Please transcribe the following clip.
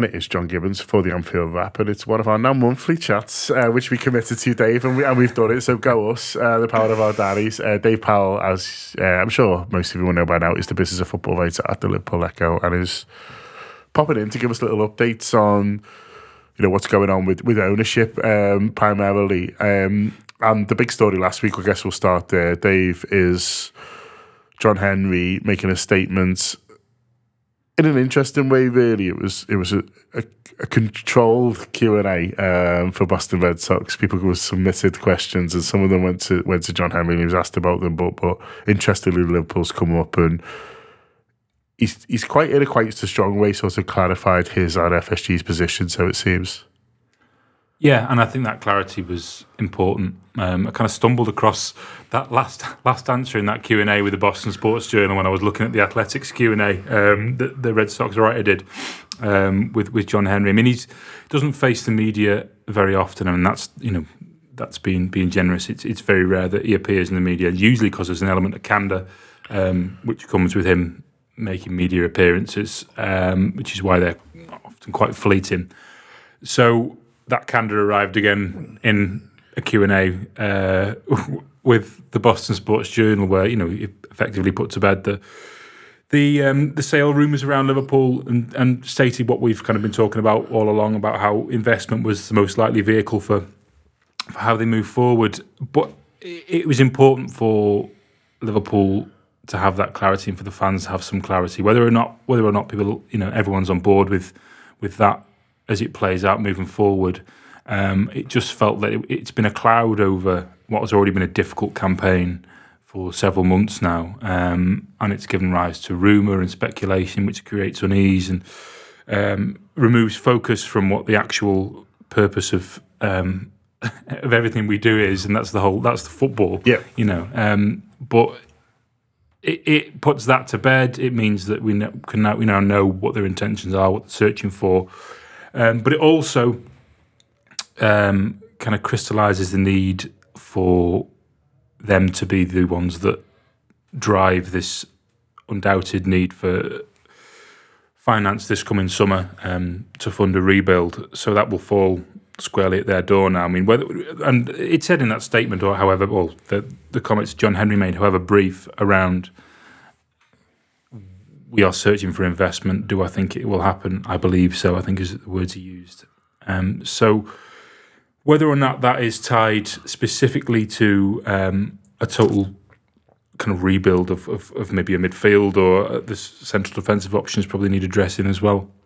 and it is John Gibbons for the Anfield Wrap, and it's one of our now monthly chats, which we committed to, Dave, and we've done it, so go us, the power of our diaries. Dave Powell, as I'm sure most of you will know by now, is the business of football writer at the Liverpool Echo, and is popping in to give us little updates on what's going on with ownership, primarily. And the big story last week, I guess we'll start there, Dave, is John Henry making a statement in an interesting way, really. It was a controlled Q&A for Boston Red Sox. People submitted questions, and some of them went to John Henry, and he was asked about them. But interestingly, Liverpool's come up, and he's quite in a quite a strong way, sort of clarified his and FSG's position. So it seems. Yeah, and I think that clarity was important. I kind of stumbled across that last answer in that Q&A with the Boston Sports Journal when I was looking at the Athletics Q&A that the Red Sox writer did with John Henry. I mean, he doesn't face the media very often, and that's being generous. It's very rare that he appears in the media, usually because there's an element of candour which comes with him making media appearances, which is why they're often quite fleeting. So that candour arrived again in a Q&A with the Boston Sports Journal, where he effectively put to bed the sale rumours around Liverpool and stated what we've kind of been talking about all along, about how investment was the most likely vehicle for how they move forward. But it was important for Liverpool to have that clarity and for the fans to have some clarity, whether or not people, everyone's on board with that as it plays out moving forward. It just felt that it's been a cloud over what has already been a difficult campaign for several months now, and it's given rise to rumour and speculation, which creates unease and removes focus from what the actual purpose of everything we do is, and that's the football. Yeah. But it puts that to bed. It means that we now know what their intentions are, what they're searching for. But it also kind of crystallises the need for them to be the ones that drive this undoubted need for finance this coming summer to fund a rebuild. So that will fall squarely at their door now. I mean, and it said in that statement, or however, the comments John Henry made, however brief, around we are searching for investment. Do I think it will happen? I believe so. I think is the words he used. So whether or not that is tied specifically to a total kind of rebuild of maybe a midfield, or the central defensive options probably need addressing as well.